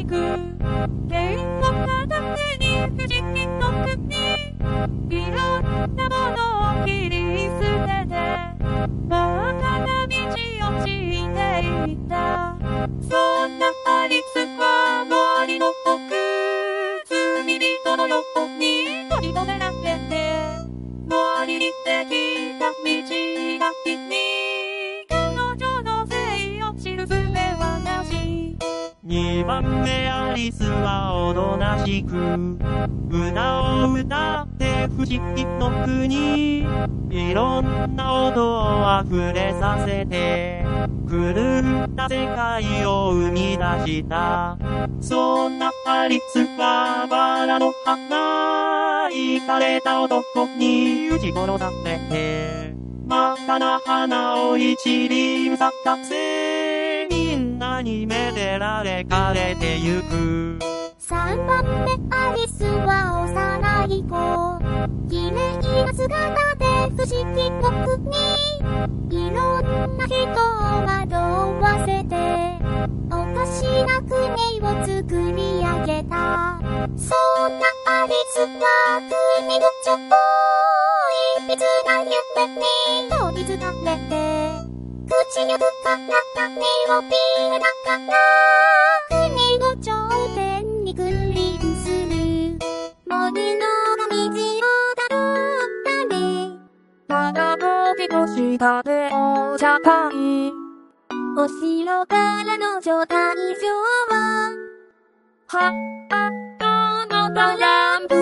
く天国片手に不思議の国いろんなものを切り捨ててまた道をしていったそんなアリスは森の奥罪人の横に閉じ込められて森にできた道がに彼女の性を知る術はなし2番目アリスはおとなしく歌を歌って不思議の国いろんな音を溢れさせて狂った世界を生み出したそんなアリスはバラの花いかれた男に撃ち殺されて真っ赤な花を一輪咲かせみんなにめでられ枯れてゆく 3番目アリスは幼い子綺麗な姿で不思議の国いろんな人を惑わせておかしな国を作り上げたそんなアリスは国のちょっといびつな夢に取りつかれて口に深かった種をピーだから国の頂点に君臨する森の道をたどったりただ時の下でお茶会お城からの女大将ははあのトランプ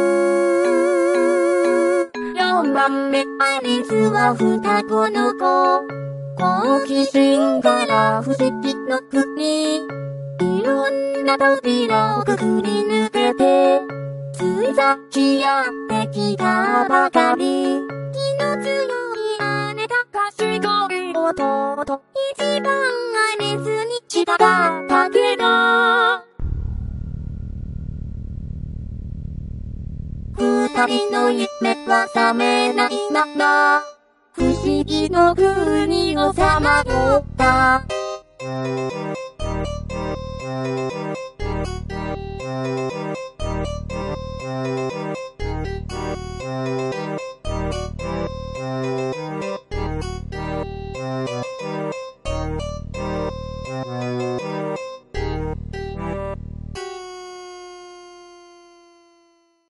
4番目アリスは双子の子好奇心から不思議の国いろんな扉をくぐり抜けてついさっきやってきたばかり気の強い姉だ賢い弟一番アリスに従ったけど二人の夢は覚めないまま不思議の国をさまよった